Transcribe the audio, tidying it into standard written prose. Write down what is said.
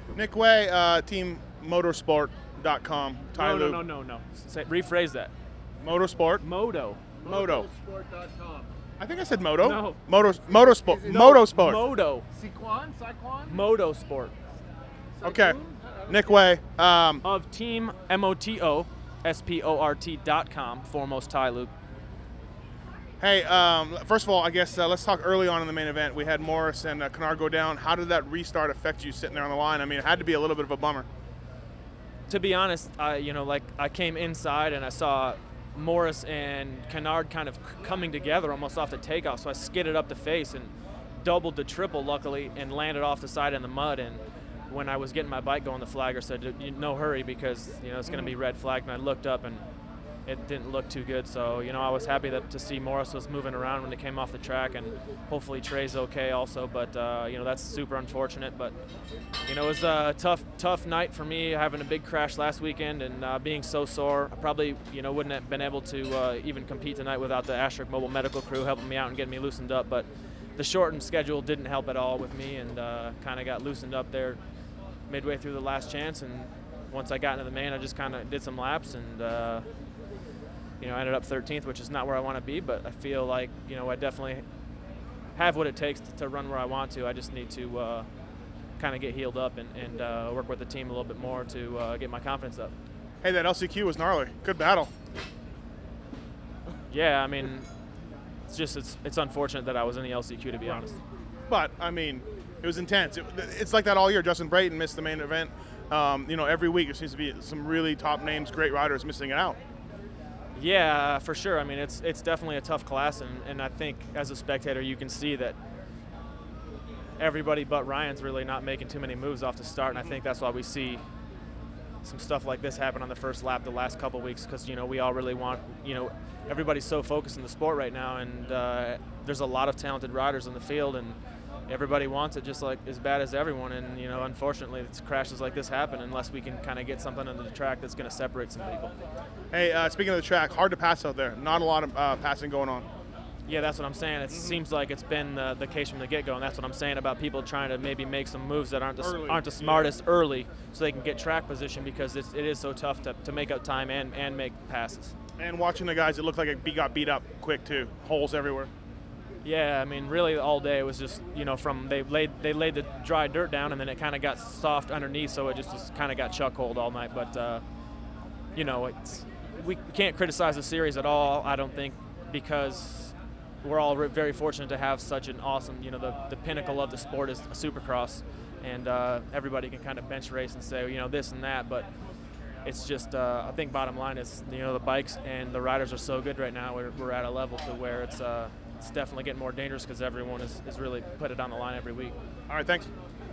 Nick Way, teammotorsport.com. No. Rephrase that. Motorsport. Moto. Moto. Motorsport.com. I think I said moto. No. Motorsport. Is it- Motorsport. Moto. Sequan? Motosport. Okay. Nick Way. Of Team MOTOSPORT.com, foremost Ty Luke. Hey, first of all, I guess let's talk early on in the main event. We had Morris and Kennard go down. How did that restart affect you sitting there on the line? I mean, it had to be a little bit of a bummer. To be honest, I came inside and I saw Morris and Kennard kind of coming together almost off the takeoff. So I skidded up the face and doubled to triple, luckily, and landed off the side in the mud. And when I was getting my bike going, the flagger said, "No hurry, because it's going to be red flagged." And I looked up and it didn't look too good. So I was happy to see Morris was moving around when they came off the track, and hopefully Trey's okay also. But that's super unfortunate. But it was a tough night for me, having a big crash last weekend and being so sore. I probably wouldn't have been able to even compete tonight without the Asherick Mobile Medical crew helping me out and getting me loosened up. But the shortened schedule didn't help at all with me, and kind of got loosened up there midway through the last chance. And once I got into the main, I just kind of did some laps and I ended up 13th, which is not where I want to be, but I feel like I definitely have what it takes to run where I want to. I just need to kind of get healed up and work with the team a little bit more to get my confidence up. Hey, that LCQ was gnarly. Good battle. Yeah, I mean, it's unfortunate that I was in the LCQ, to be honest. But, I mean, it was intense. It's like that all year. Justin Brayton missed the main event. Every week there seems to be some really top names, great riders missing it out. Yeah, for sure. I mean, it's definitely a tough class, and I think as a spectator you can see that everybody but Ryan's really not making too many moves off the start, and I think that's why we see some stuff like this happen on the first lap the last couple weeks, because we all really want, everybody's so focused in the sport right now, and there's a lot of talented riders in the field, and everybody wants it just like as bad as everyone, and unfortunately it's crashes like this happen unless we can kind of get something under the track that's going to separate some people. Hey, speaking of the track, hard to pass out there. Not a lot of passing going on. Yeah, that's what I'm saying. It seems like it's been the case from the get-go, and that's what I'm saying about people trying to maybe make some moves that aren't the smartest early, so they can get track position, because it is so tough to make up time and make passes. And watching the guys, it looked like it got beat up quick too. Holes everywhere. Yeah, I mean, really all day it was just, from they laid the dry dirt down, and then it kind of got soft underneath, so it just kind of got chuck-holed all night. But, we can't criticize the series at all, I don't think, because we're all very fortunate to have such an awesome, the pinnacle of the sport is a Supercross, and everybody can kind of bench race and say, this and that, but it's just, I think bottom line is, the bikes and the riders are so good right now, we're at a level to where it's definitely getting more dangerous, because everyone is really put it on the line every week. All right, thanks.